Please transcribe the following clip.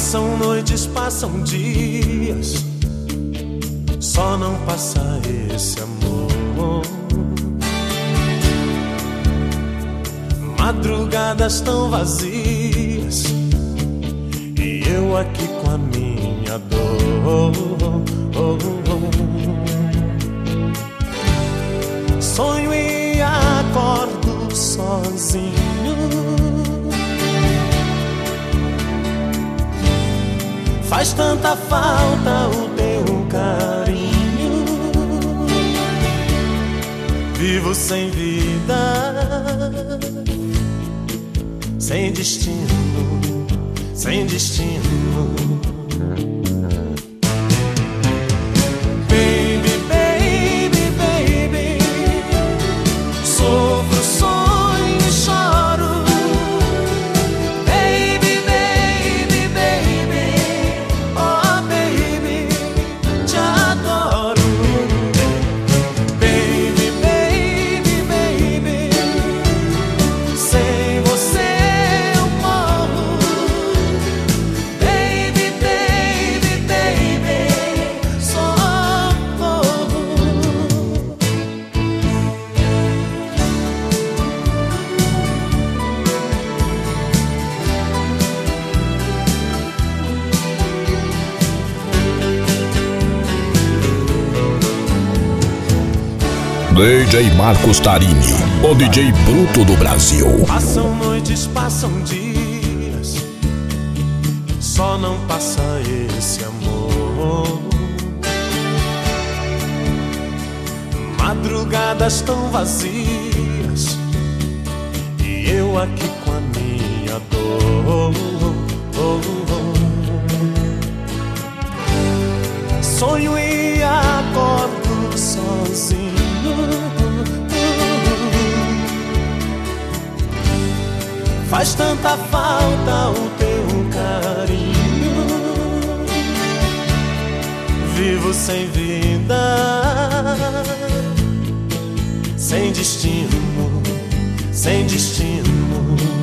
Passam noites, passam dias, só não passa esse amor. Madrugadas tão vazias e eu aqui com a minha dor. Sonho e acordo sozinho. Faz tanta falta o teu carinho. Vivo sem vida, sem destino, sem destino. Baby, baby, baby, sofro, sonho e choro. Baby, baby, baby, oh baby, te adoro. Baby, baby, baby, sem você eu morro. Baby, baby, baby, socorro. DJ Marcos Tarini, o DJ bruto do Brasil. Passam noites, passam dias, só não passa esse amor. Madrugadas tão vazias e eu aqui com a minha dor. Sonho e acordo sozinho. Faz tanta falta o teu carinho. Vivo sem vida, sem destino, sem destino.